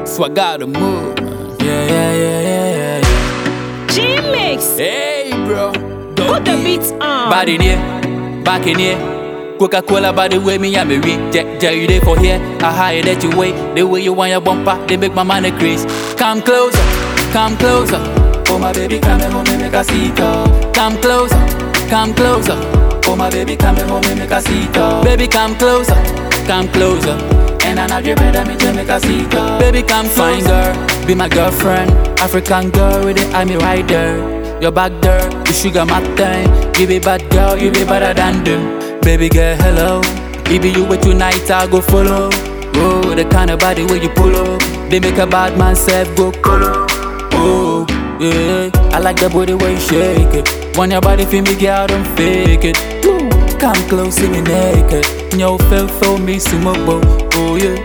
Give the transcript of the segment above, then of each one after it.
So I gotta move, man. Yeah. G-Mix. Hey, bro. Put the beats on. Body near, back in here. Coca-Cola by the way me and me read. You there for here. I hire that you wait. The way you want your bumper, they make my money crease. Come closer, come closer. Oh my baby, come home and make a seat up. Come closer, come closer. Oh my baby, come home and make a seat up. Baby, come closer, come closer. And I know you better me to make a seat up. Baby, come fine girl, be my girlfriend. African girl with the army right there. Your back there, you sugar my thing. You be bad girl, you be better than them. Baby girl, hello. If you with tonight, I go follow. Oh, the kind of body where you pull up. They make a bad man self go color. Oh, yeah. I like the body where you shake it. Want your body feel me, girl, don't fake it. Ooh, come close, see me naked. Yo, feel me, see my bow. Oh, yeah.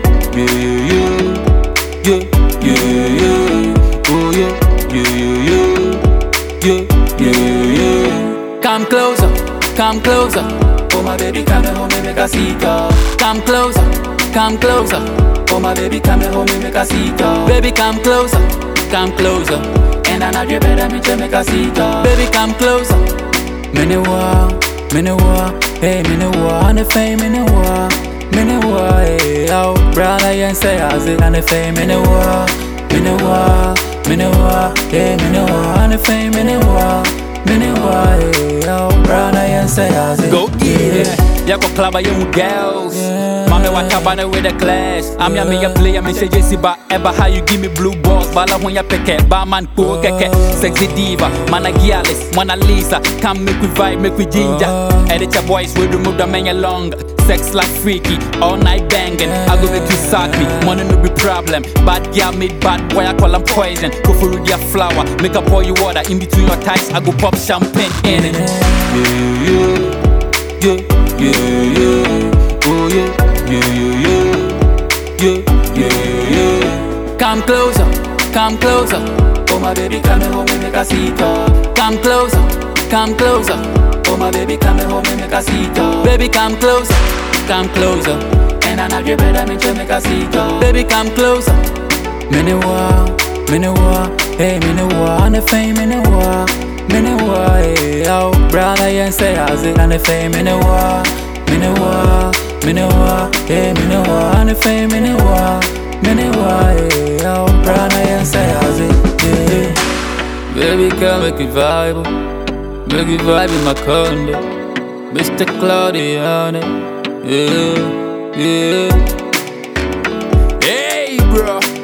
Oh, yeah. Come closer, come closer. Oh my baby, come home and make a seat up. Come closer, come closer. Oh my baby, come home and make a seat up. Baby, come closer, come closer. And I know you better me to make a seat up. Baby, come closer. Minute, hey, minute, on the fame, minute, hey, oh, brother, you say how's it on the fame, minute, hey, minute, on the fame, minute, hey, oh, brother, you say how's it. Go get it. Yako club I young girls. Mame wakabana with the class. I'm ya me a player, me say Jesse ba eba how you give me blue balls. Bala when ya peke, barman po keke. Sexy diva, mana Gialis, Mona Lisa. Come make we vibe, make we ginger. Edit your boys, we remove the man along. Sex like freaky, all night banging. I go make you suck me, money no be problem. Bad girl made bad boy, I call them poison. Go for their flower, make up pour you water in between your thighs. I go pop champagne in it. Come closer, come closer. Oh my baby, come home and make a seat up. Come closer, come closer. Oh my baby, come home and make a seat up. Baby, come closer, come closer. And I know you better me to make a seat up. Baby, come closer. Minute, hey, minute, on the fame, minute, hey, oh, brother, you say how's it on the fame, minute, hey, minute, on the fame, minute, hey, oh, brother, you say how's it, yeah. Baby, come make it vibe, in my condo, Mr. Claudiano, yeah. Hey, bro.